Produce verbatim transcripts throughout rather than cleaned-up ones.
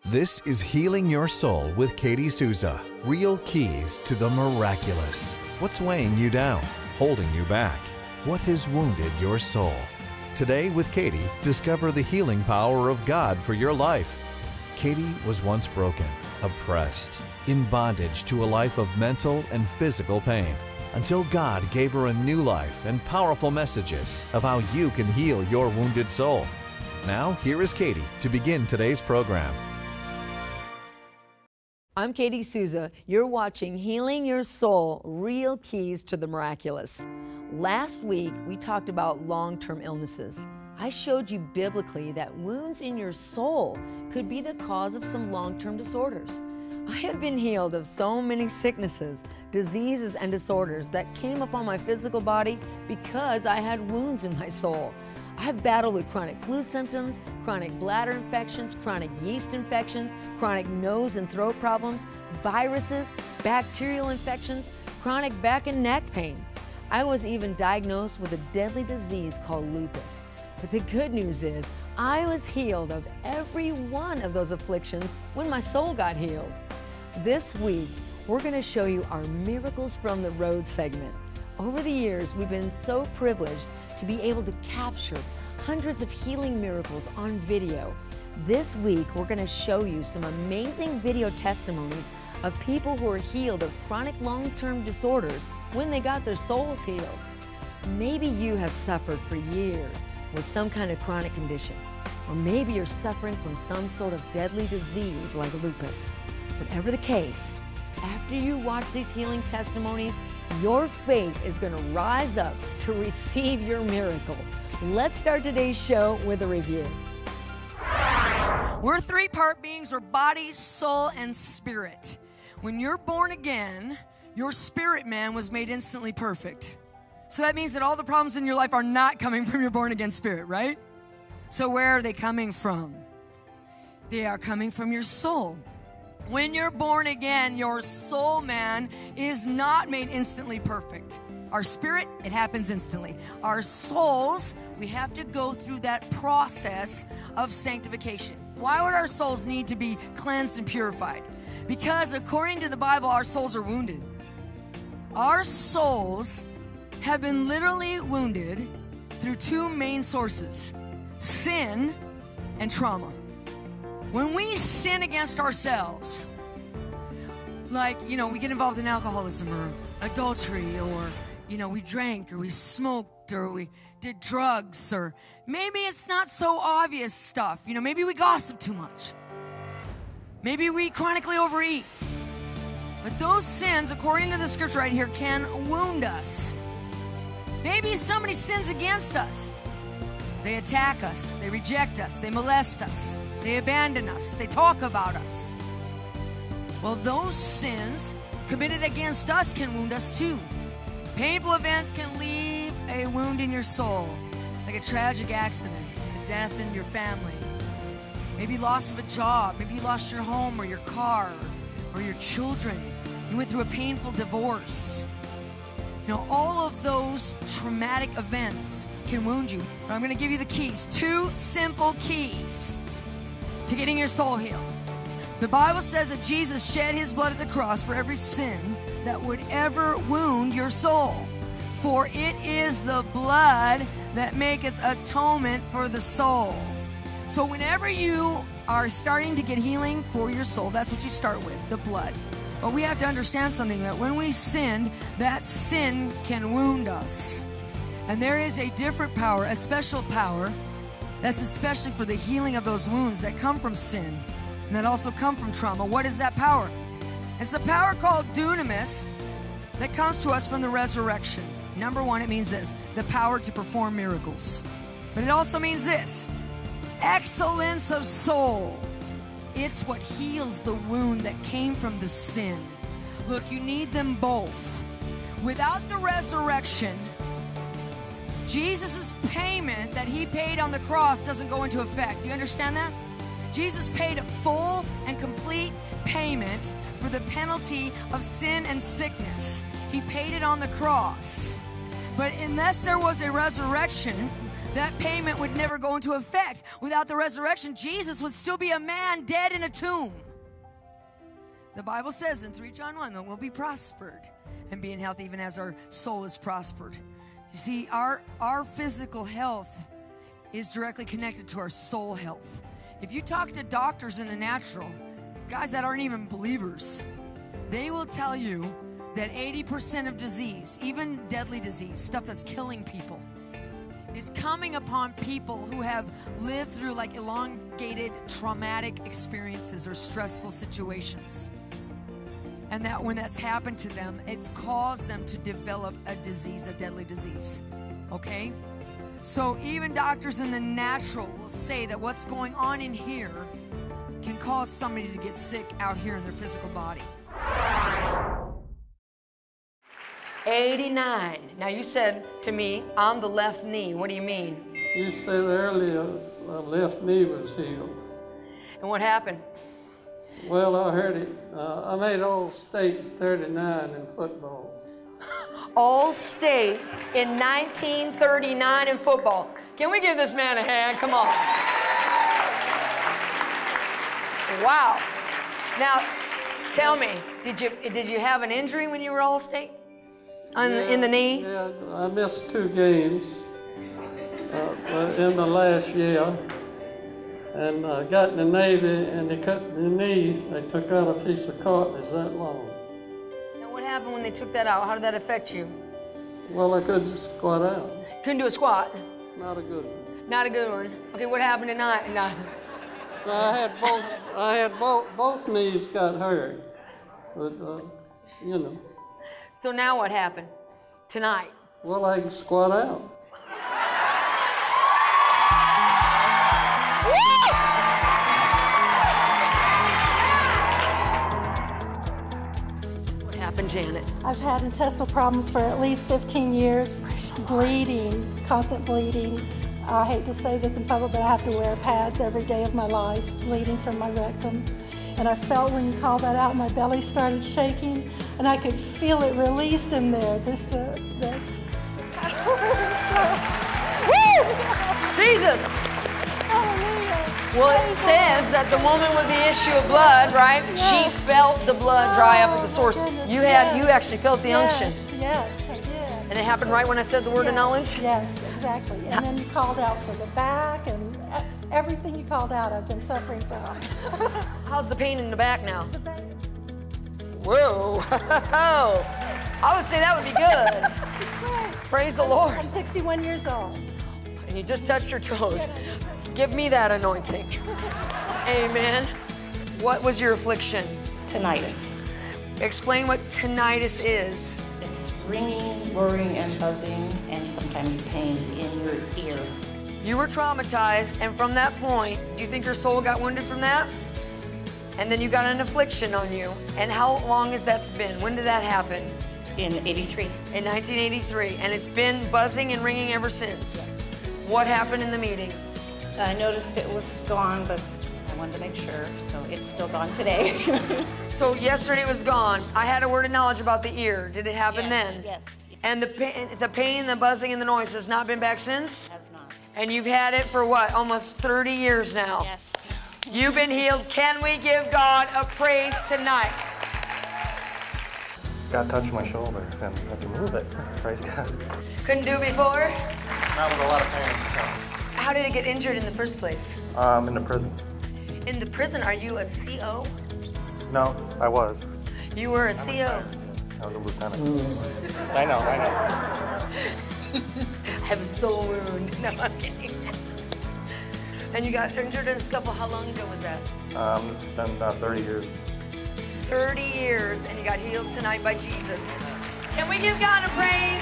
This is Healing Your Soul with Katie Souza. Real keys to the miraculous. What's weighing you down, holding you back? What has wounded your soul? Today with Katie, discover the healing power of God for your life. Katie was once broken, oppressed, in bondage to a life of mental and physical pain, until God gave her a new life and powerful messages of how you can heal your wounded soul. Now, here is Katie to begin today's program. I'm Katie Souza. You're watching Healing Your Soul, Real Keys to the Miraculous. Last week, we talked about long-term illnesses. I showed you biblically that wounds in your soul could be the cause of some long-term disorders. I have been healed of so many sicknesses, diseases, and disorders that came upon my physical body because I had wounds in my soul. I've battled with chronic flu symptoms, chronic bladder infections, chronic yeast infections, chronic nose and throat problems, viruses, bacterial infections, chronic back and neck pain. I was even diagnosed with a deadly disease called lupus. But the good news is, I was healed of every one of those afflictions when my soul got healed. This week, we're going to show you our Miracles from the Road segment. Over the years, we've been so privileged to be able to capture hundreds of healing miracles on video. This week, we're going to show you some amazing video testimonies of people who are healed of chronic long-term disorders when they got their souls healed. Maybe you have suffered for years with some kind of chronic condition, or maybe you're suffering from some sort of deadly disease like lupus. Whatever the case, after you watch these healing testimonies, your faith is going to rise up to receive your miracle. Let's start today's show with a review. We're three-part beings, or body, soul, and spirit. When you're born again, your spirit man was made instantly perfect. So that means that all the problems in your life are not coming from your born-again spirit, right? So where are they coming from? They are coming from your soul. When you're born again, your soul man is not made instantly perfect. Our spirit, it happens instantly. Our souls, we have to go through that process of sanctification. Why would our souls need to be cleansed and purified? Because according to the Bible, our souls are wounded. Our souls have been literally wounded through two main sources: sin and trauma. When we sin against ourselves, like, you know, we get involved in alcoholism or adultery, or, you know, we drank or we smoked or we did drugs, or maybe it's not so obvious stuff. You know, maybe we gossip too much. Maybe we chronically overeat. But those sins, according to the scripture right here, can wound us. Maybe somebody sins against us. They attack us. They reject us. They molest us. They abandon us. They talk about us. Well, those sins committed against us can wound us too. Painful events can leave a wound in your soul, like a tragic accident, a death in your family, maybe loss of a job, maybe you lost your home or your car or your children. You went through a painful divorce. You know, all of those traumatic events can wound you. But I'm going to give you the keys, two simple keys to getting your soul healed. The Bible says that Jesus shed his blood at the cross for every sin that would ever wound your soul. For it is the blood that maketh atonement for the soul. So whenever you are starting to get healing for your soul, that's what you start with, the blood. But we have to understand something, that when we sinned, that sin can wound us. And there is a different power, a special power, that's especially for the healing of those wounds that come from sin and that also come from trauma. What is that power? It's a power called dunamis that comes to us from the resurrection. Number one, it means this: the power to perform miracles. But it also means this: excellence of soul. It's what heals the wound that came from the sin. Look, you need them both. Without the resurrection, Jesus' payment that he paid on the cross doesn't go into effect. Do you understand that? Jesus paid a full and complete payment for the penalty of sin and sickness. He paid it on the cross. But unless there was a resurrection, that payment would never go into effect. Without the resurrection, Jesus would still be a man dead in a tomb. The Bible says in Three John one that we'll be prospered and being healthy even as our soul is prospered. You see, our, our physical health is directly connected to our soul health. If you talk to doctors in the natural, guys that aren't even believers, they will tell you that eighty percent of disease, even deadly disease, stuff that's killing people, is coming upon people who have lived through like elongated traumatic experiences or stressful situations. And that when that's happened to them, it's caused them to develop a disease, a deadly disease. Okay? So even doctors in the natural will say that what's going on in here can cause somebody to get sick out here in their physical body. eighty-nine. Now you said to me, on the left knee. What do you mean? You said earlier my left knee was healed. And what happened? Well, I heard it. Uh, I made All-State thirty-nine in football. All-State in nineteen thirty-nine in football. Can we give this man a hand? Come on. Wow. Now, tell me, did you did you have an injury when you were All-State? On, yeah, in the knee? Yeah, I missed two games uh, in the last year. And I got in the Navy, and they cut the knees. They took out a piece of cartilage that long. Now, what happened when they took that out? How did that affect you? Well, I couldn't squat out. Couldn't do a squat? Not a good one. Not a good one. Okay, what happened tonight? Not. I had both. I had both. Both knees got hurt, but uh, you know. So now what happened tonight? Well, I can squat out. What happened, Janet? I've had intestinal problems for at least fifteen years, bleeding, constant bleeding. I hate to say this in public, but I have to wear pads every day of my life, bleeding from my rectum. And I felt when you called that out, my belly started shaking, and I could feel it released in there. This, the, the... Woo! Jesus! Hallelujah. Well, it says that the woman with the issue of blood, right? Yes. She felt the blood dry up at the source. Goodness, You had, yes. you actually felt the yes, unction. Yes, I did. And it happened right when I said the word yes, of knowledge? Yes, exactly. And then you called out for the back, and everything you called out I've been suffering from. How's the pain in the back now? The back. Whoa. I would say that would be good. It's great. Praise the I'm, Lord. I'm sixty-one years old. And you just touched your toes. Give me that anointing. Amen. What was your affliction? Tinnitus. Explain what tinnitus is. It's ringing, whirring, and buzzing, and sometimes pain in your ear. You were traumatized, and from that point, do you think your soul got wounded from that? And then you got an affliction on you. And how long has that been? When did that happen? In eighty-three. In nineteen eighty-three. And it's been buzzing and ringing ever since. Yes. What happened in the meeting? I noticed it was gone, but I wanted to make sure, so it's still gone today. So yesterday it was gone. I had a word of knowledge about the ear. Did it happen Yes, then? yes. And the pain, the pain, the buzzing, and the noise has not been back since? Has not. And you've had it for what, almost thirty years now? Yes. You've been healed. Can we give God a praise tonight? God touched my shoulder and I can move it. Praise God. Couldn't do it before? Not with a lot of pain. So. How did it get injured in the first place? Um, in the prison. In the prison, are you a C O? No, I was. You were a C O. I was a lieutenant. I know, I know. I have a soul wound. No, I'm kidding. And you got injured in a scuffle. How long ago was that? Um, it's been uh, thirty years. thirty years, and you got healed tonight by Jesus. Can we give God a praise?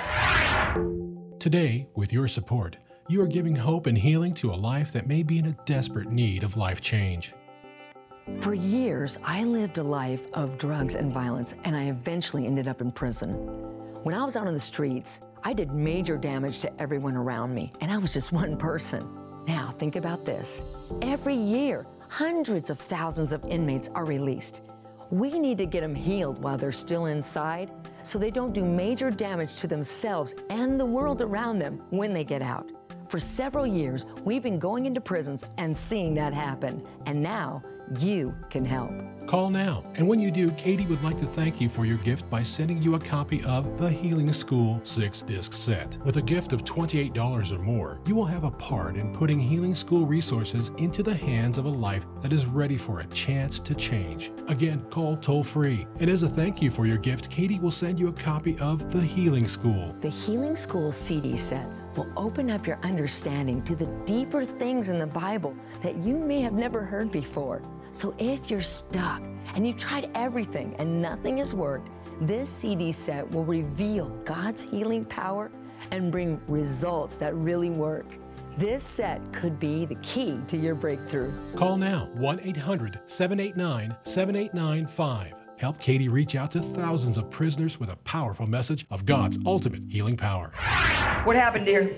Today, with your support, you are giving hope and healing to a life that may be in a desperate need of life change. For years, I lived a life of drugs and violence, and I eventually ended up in prison. When I was out on the streets, I did major damage to everyone around me, and I was just one person. Now, think about this. Every year, hundreds of thousands of inmates are released. We need to get them healed while they're still inside, so they don't do major damage to themselves and the world around them when they get out. For several years, we've been going into prisons and seeing that happen. And now, you can help. Call now, and when you do, Katie would like to thank you for your gift by sending you a copy of The Healing School six disc set. With a gift of twenty-eight dollars or more, you will have a part in putting Healing School resources into the hands of a life that is ready for a chance to change. Again, call toll-free. And as a thank you for your gift, Katie will send you a copy of The Healing School. The Healing School C D set will open up your understanding to the deeper things in the Bible that you may have never heard before. So if you're stuck and you've tried everything and nothing has worked, this C D set will reveal God's healing power and bring results that really work. This set could be the key to your breakthrough. Call now, one eight hundred, seven eight nine, seven eight nine five. Help Katie reach out to thousands of prisoners with a powerful message of God's ultimate healing power. What happened, dear?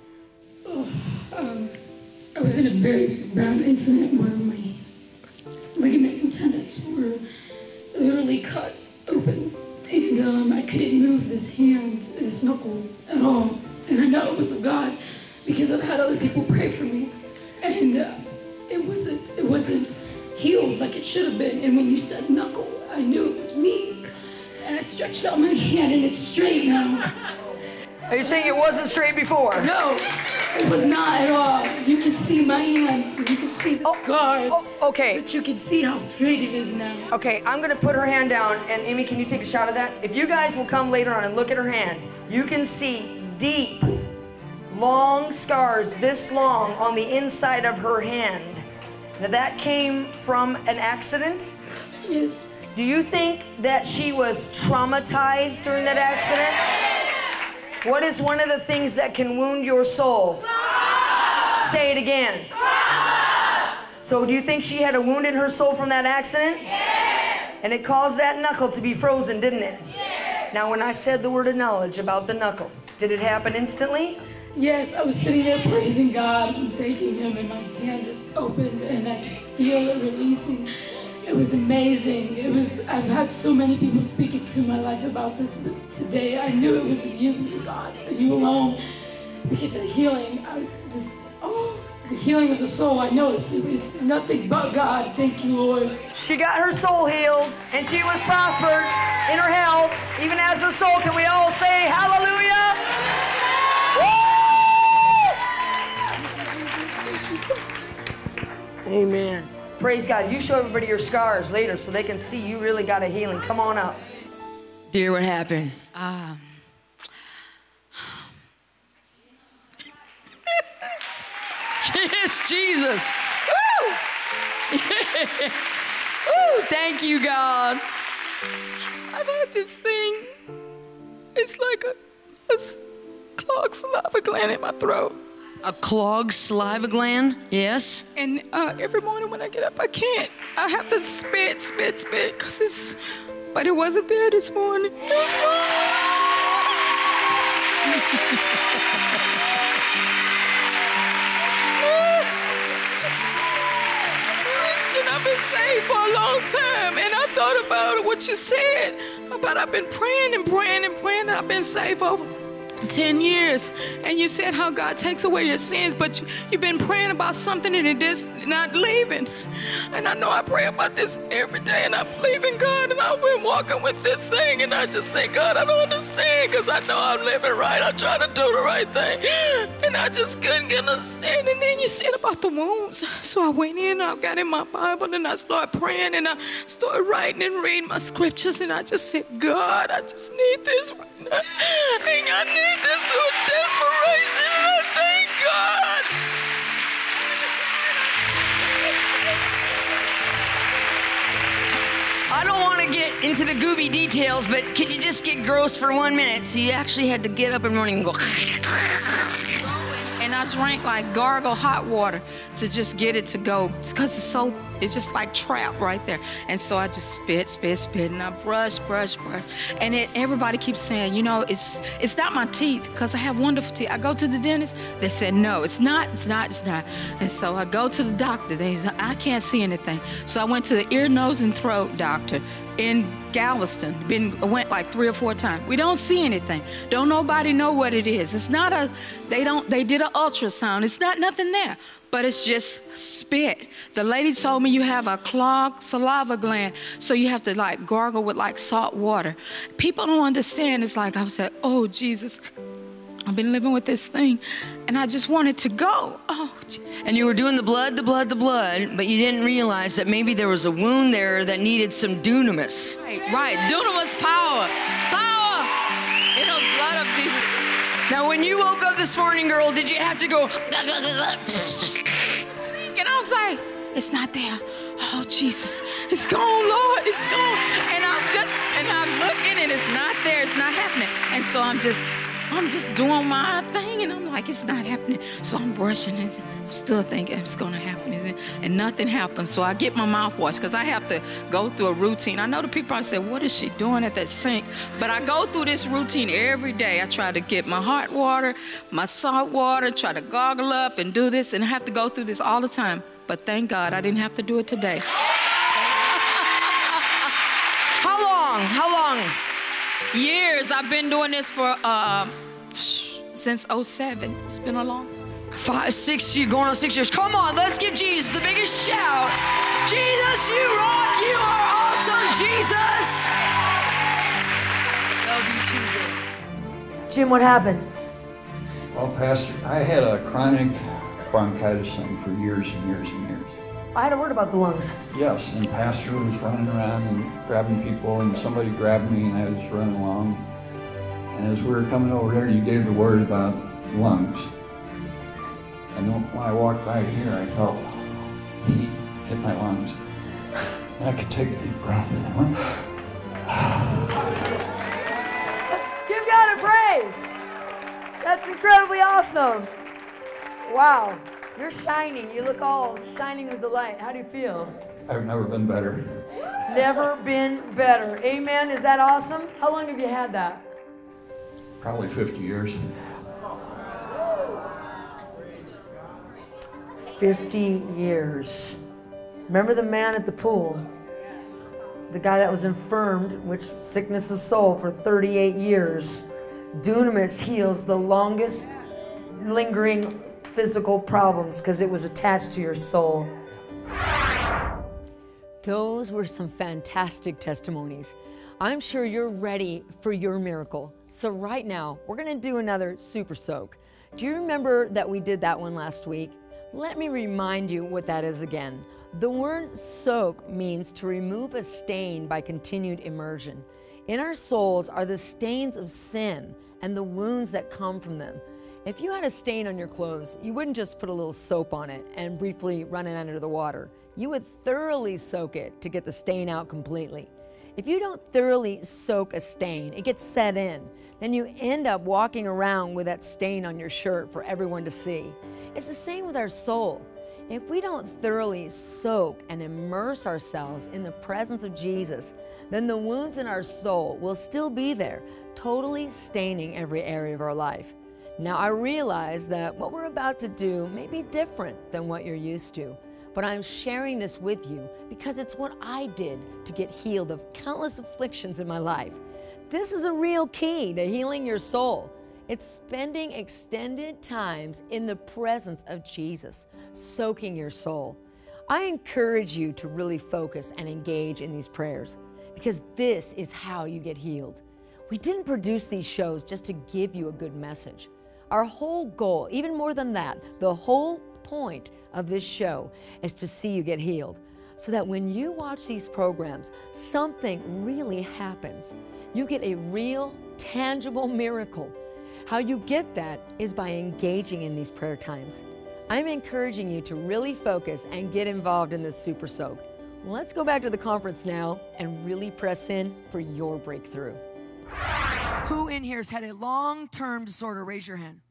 Oh, um, I was in a very bad incident where my ligaments and tendons were literally cut open, and um, I couldn't move this hand, this knuckle at all. And I know it was of God because I've had other people pray for me, and uh, it wasn't it wasn't healed like it should have been. And when you said knuckle, I knew it was me, and I stretched out my hand, and it's straight now. Are you saying it wasn't straight before? No, it was not at all. You can see my hand. You can see the oh, scars. Oh, okay. But you can see how straight it is now. Okay, I'm gonna put her hand down, and Amy, can you take a shot of that? If you guys will come later on and look at her hand, you can see deep, long scars this long on the inside of her hand. Now that came from an accident? Yes. Do you think that she was traumatized during that accident? What is one of the things that can wound your soul? Trauma. Say it again. Trauma. So do you think she had a wound in her soul from that accident? Yes. And it caused that knuckle to be frozen, didn't it? Yes. Now when I said the word of knowledge about the knuckle, did it happen instantly? Yes, I was sitting there praising God and thanking Him, and my hand just opened and I could feel it releasing. It was amazing. It was, I've had so many people speak into my life about this, but today I knew it was you, God, you alone. Because the healing, I, this, oh, the healing of the soul, I know it's, it's nothing but God. Thank you, Lord. She got her soul healed, and she was prospered in her health, even as her soul. Can we all say hallelujah? Woo! Amen. Praise God. You show everybody your scars later so they can see you really got a healing. Come on up. Dear, what happened? Um, Yes, Jesus. Woo! Woo! Thank you, God. I've had this thing. It's like a, a clogged saliva gland in my throat. A clogged saliva gland? Yes. And uh, every morning when I get up, I can't. I have to spit, spit, spit, because it's, but it wasn't there this morning. It was Listen, I've been saved for a long time, and I thought about what you said, about I've been praying and praying and praying, and I've been saved for ten years, and you said how God takes away your sins, but you, you've been praying about something and it is not leaving. And I know I pray about this every day, and I believe in God, and I've been walking with this thing, and I just say, God, I don't understand, because I know I'm living right. I try to do the right thing, and I just couldn't get understand. And then you said about the wounds, so I went in, I got in my Bible, and I started praying, and I started writing and reading my scriptures, and I just said, God, I just need this right now, and I need this with desperation, and I thank God. I don't want to get into the gooby details, but can you just get gross for one minute? So you actually had to get up in the morning and go. And I drank like gargle hot water to just get it to go, because it's so, it's just like trapped right there. And so I just spit, spit, spit, and I brush, brush, brush. And it, everybody keeps saying, you know, it's it's not my teeth, because I have wonderful teeth. I go to the dentist, they said, no, it's not, it's not, it's not. And so I go to the doctor, they said, I can't see anything. So I went to the ear, nose, and throat doctor in Galveston. Been went like three or four times. We don't see anything. Don't nobody know what it is. It's not a. They don't. They did an ultrasound. It's not nothing there. But it's just spit. The lady told me you have a clogged saliva gland, so you have to like gargle with like salt water. People don't understand. It's like I was like, oh Jesus, I've been living with this thing, and I just wanted to go. Oh. And you were doing the blood, the blood, the blood, but you didn't realize that maybe there was a wound there that needed some dunamis. Right, right. Dunamis power, power in the blood of Jesus. Now, when you woke up this morning, girl, did you have to go? And I was like, it's not there. Oh, Jesus, it's gone, Lord, it's gone. And I'm just, and I'm looking, and it's not there. It's not happening. And so I'm just, I'm just doing my thing, and I'm like, it's not happening. So I'm brushing it. I'm still thinking it's gonna happen, isn't it? And nothing happens. So I get my mouthwash because I have to go through a routine. I know the people I say, what is she doing at that sink? But I go through this routine every day. I try to get my hot water, my salt water, try to gargle up and do this, and I have to go through this all the time. But thank God I didn't have to do it today. How long? How long? Years. I've been doing this for uh, since oh seven. It's been a long time. Five, six years, going on six years. Come on, let's give Jesus the biggest shout. Jesus, you rock. You are awesome, Jesus. Love you too, baby. Jim, what happened? Well, Pastor, I had a chronic bronchitis thing for years and years and years. I had a word about the lungs. Yes, and Pastor was running around and grabbing people, and somebody grabbed me, and I was running along. And as we were coming over there, you gave the word about lungs. And when I walked by here, I felt heat hit my lungs. And I could take a deep breath. And I went, Give God a praise. That's incredibly awesome. Wow. You're shining. You look all shining with the light. How do you feel? I've never been better. Never been better. Amen. Is that awesome? How long have you had that? Probably fifty years. fifty years. Remember the man at the pool? The guy that was infirmed with sickness of soul for thirty-eight years. Dunamis heals the longest lingering physical problems because it was attached to your soul. Those were some fantastic testimonies. I'm sure you're ready for your miracle. So right now, we're gonna do another super soak. Do you remember that we did that one last week? Let me remind you what that is again. The word soak means to remove a stain by continued immersion. In our souls are the stains of sin and the wounds that come from them. If you had a stain on your clothes, you wouldn't just put a little soap on it and briefly run it under the water. You would thoroughly soak it to get the stain out completely. If you don't thoroughly soak a stain, it gets set in. Then you end up walking around with that stain on your shirt for everyone to see. It's the same with our soul. If we don't thoroughly soak and immerse ourselves in the presence of Jesus, then the wounds in our soul will still be there, totally staining every area of our life. Now, I realize that what we're about to do may be different than what you're used to, but I'm sharing this with you because it's what I did to get healed of countless afflictions in my life. This is a real key to healing your soul. It's spending extended times in the presence of Jesus, soaking your soul. I encourage you to really focus and engage in these prayers because this is how you get healed. We didn't produce these shows just to give you a good message. Our whole goal, even more than that, the whole point of this show is to see you get healed so that when you watch these programs, something really happens. You get a real, tangible miracle. How you get that is by engaging in these prayer times. I'm encouraging you to really focus and get involved in this super soak. Let's go back to the conference now and really press in for your breakthrough. Who in here has had a long-term disorder? Raise your hand.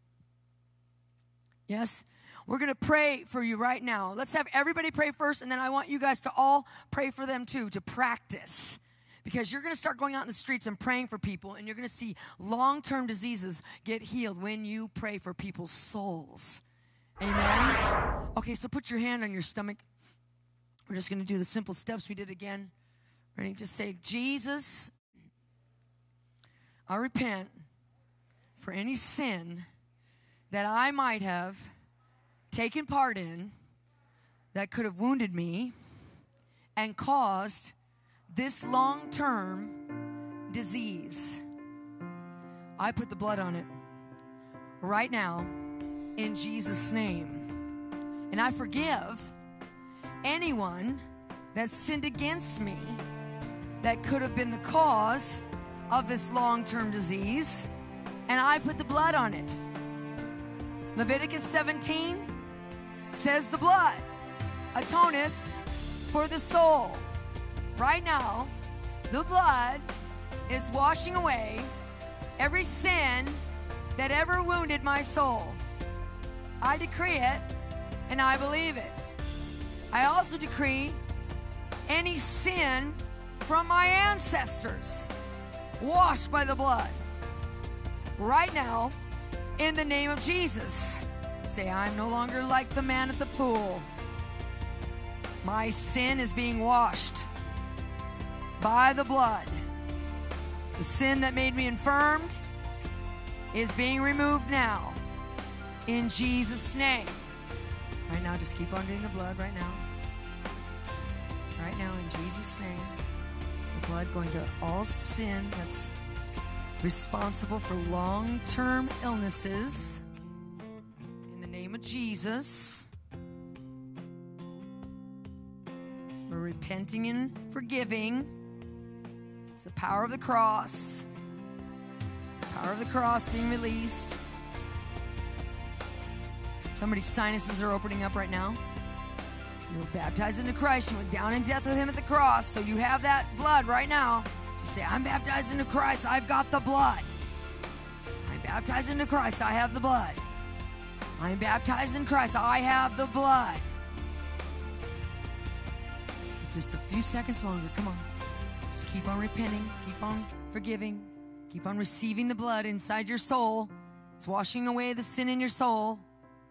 Yes? We're going to pray for you right now. Let's have everybody pray first, and then I want you guys to all pray for them too, to practice. Because you're going to start going out in the streets and praying for people, and you're going to see long-term diseases get healed when you pray for people's souls. Amen? Okay, so put your hand on your stomach. We're just going to do the simple steps we did again. Ready? Just say, Jesus, I repent for any sin that I might have taken part in that could have wounded me and caused this long-term disease. I put the blood on it right now in Jesus' name. And I forgive anyone that sinned against me that could have been the cause of this long-term disease. And I put the blood on it. Leviticus seventeen says the blood atoneth for the soul. Right now, the blood is washing away every sin that ever wounded my soul. I decree it and I believe it. I also decree any sin from my ancestors washed by the blood. Right now, in the name of Jesus, say, I'm no longer like the man at the pool. My sin is being washed by the blood. The sin that made me infirmed is being removed now in Jesus' name. Right now, just keep on doing the blood right now. Right now, in Jesus' name. The blood going to all sin that's responsible for long-term illnesses. In the name of Jesus. We're repenting and forgiving. It's the power of the cross. The power of the cross being released. Somebody's sinuses are opening up right now. You were baptized into Christ. You went down in death with him at the cross. So you have that blood right now. You say, I'm baptized into Christ. I've got the blood. I'm baptized into Christ. I have the blood. I'm baptized in Christ. I have the blood. Just, just a few seconds longer. Come on. Just keep on repenting. Keep on forgiving. Keep on receiving the blood inside your soul. It's washing away the sin in your soul.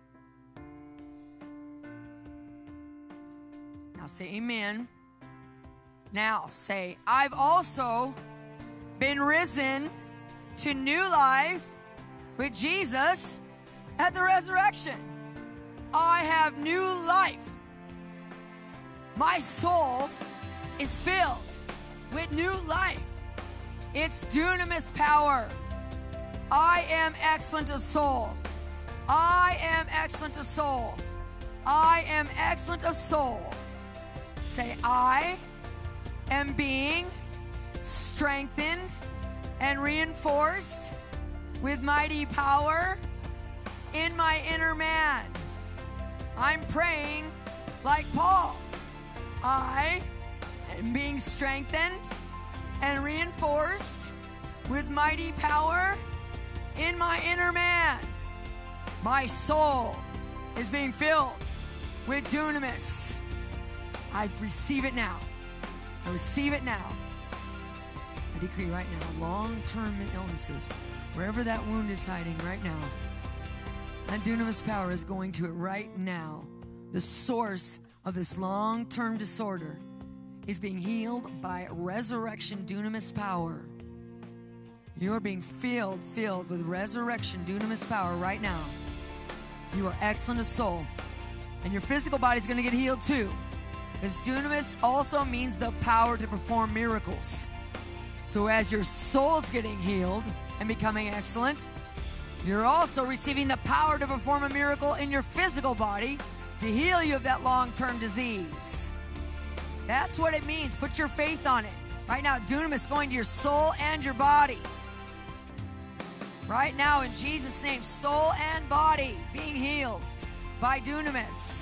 Now say amen. Now say, I've also been risen to new life with Jesus at the resurrection. I have new life. My soul is filled with new life. It's dunamis power. I am excellent of soul. I am excellent of soul. I am excellent of soul. Say, I am being strengthened and reinforced with mighty power in my inner man. I'm praying like Paul. I am being strengthened and reinforced with mighty power in my inner man. My soul is being filled with dunamis. I receive it now. I receive it now. I decree right now, long-term illnesses, wherever that wound is hiding right now, that dunamis power is going to it right now. The source of this long-term disorder is being healed by resurrection dunamis power. You are being filled, filled with resurrection dunamis power right now. You are excellent of soul. And your physical body is going to get healed too. Because dunamis also means the power to perform miracles. So as your soul's getting healed and becoming excellent, you're also receiving the power to perform a miracle in your physical body to heal you of that long-term disease. That's what it means. Put your faith on it. Right now, dunamis going to your soul and your body. Right now, in Jesus' name, soul and body being healed by dunamis.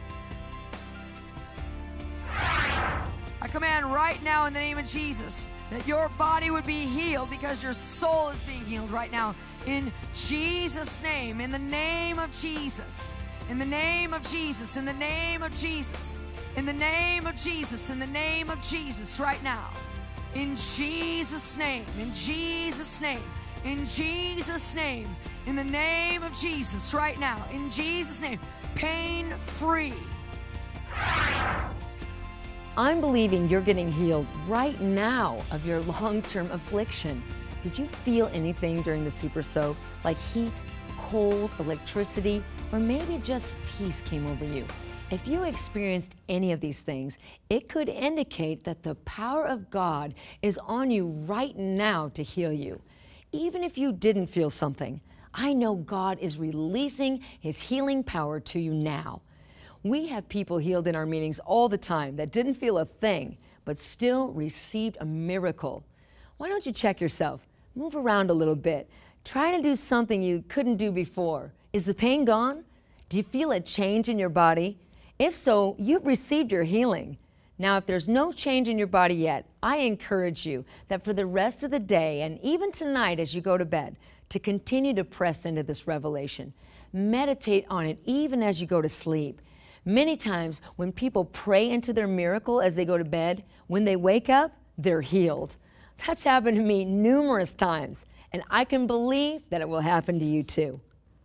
I command right now in the name of Jesus that your body would be healed because your soul is being healed right now. In Jesus' name, in the name of Jesus, in the name of Jesus, in the name of Jesus, in the name of Jesus, in the name of Jesus right now. In Jesus' name, in Jesus' name, in Jesus' name, in the name of Jesus right now. In Jesus' name, pain-free. I'm believing you're getting healed right now of your long-term affliction. Did you feel anything during the Super Soak, like heat, cold, electricity, or maybe just peace came over you? If you experienced any of these things, it could indicate that the power of God is on you right now to heal you. Even if you didn't feel something, I know God is releasing His healing power to you now. We have people healed in our meetings all the time that didn't feel a thing, but still received a miracle. Why don't you check yourself? Move around a little bit. Try to do something you couldn't do before. Is the pain gone? Do you feel a change in your body? If so, you've received your healing. Now, if there's no change in your body yet, I encourage you that for the rest of the day and even tonight as you go to bed, to continue to press into this revelation. Meditate on it even as you go to sleep. Many times when people pray into their miracle as they go to bed, when they wake up, they're healed. That's happened to me numerous times, and I can believe that it will happen to you too.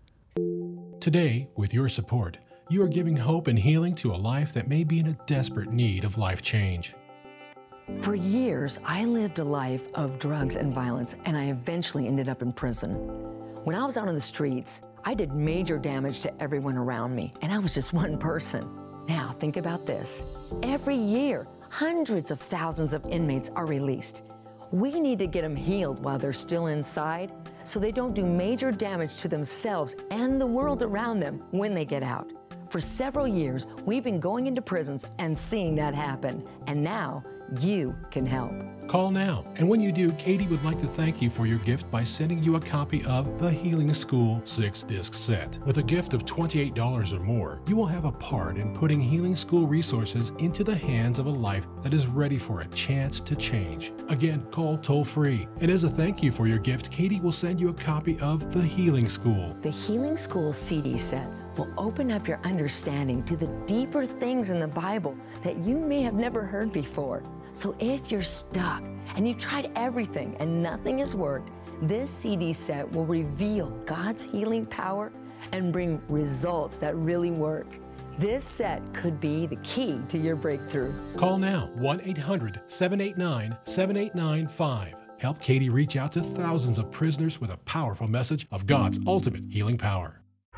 Today, with your support, you are giving hope and healing to a life that may be in a desperate need of life change. For years, I lived a life of drugs and violence, and I eventually ended up in prison. When I was out on the streets, I did major damage to everyone around me, and I was just one person. Now, think about this. Every year, hundreds of thousands of inmates are released. We need to get them healed while they're still inside, so they don't do major damage to themselves and the world around them when they get out. For several years, we've been going into prisons and seeing that happen, and now you can help. Call now, and when you do, Katie would like to thank you for your gift by sending you a copy of The Healing School six disc set. With a gift of twenty-eight dollars or more, you will have a part in putting Healing School resources into the hands of a life that is ready for a chance to change. Again, call toll-free. And as a thank you for your gift, Katie will send you a copy of The Healing School. The Healing School C D set will open up your understanding to the deeper things in the Bible that you may have never heard before. So if you're stuck and you've tried everything and nothing has worked, this C D set will reveal God's healing power and bring results that really work. This set could be the key to your breakthrough. Call now, one eight hundred, seven eight nine, seven eight nine five. Help Katie reach out to thousands of prisoners with a powerful message of God's ultimate healing power.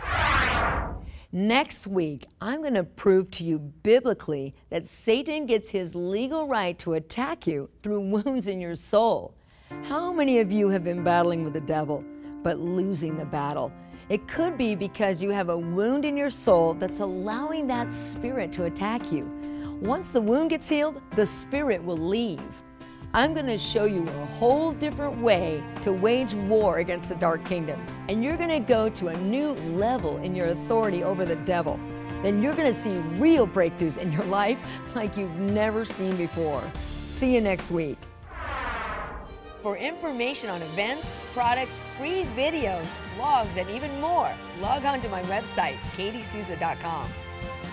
Next week, I'm going to prove to you biblically that Satan gets his legal right to attack you through wounds in your soul. How many of you have been battling with the devil, but losing the battle? It could be because you have a wound in your soul that's allowing that spirit to attack you. Once the wound gets healed, the spirit will leave. I'm going to show you a whole different way to wage war against the dark kingdom. And you're going to go to a new level in your authority over the devil. Then you're going to see real breakthroughs in your life like you've never seen before. See you next week. For information on events, products, free videos, blogs, and even more, log on to my website, katie souza dot com.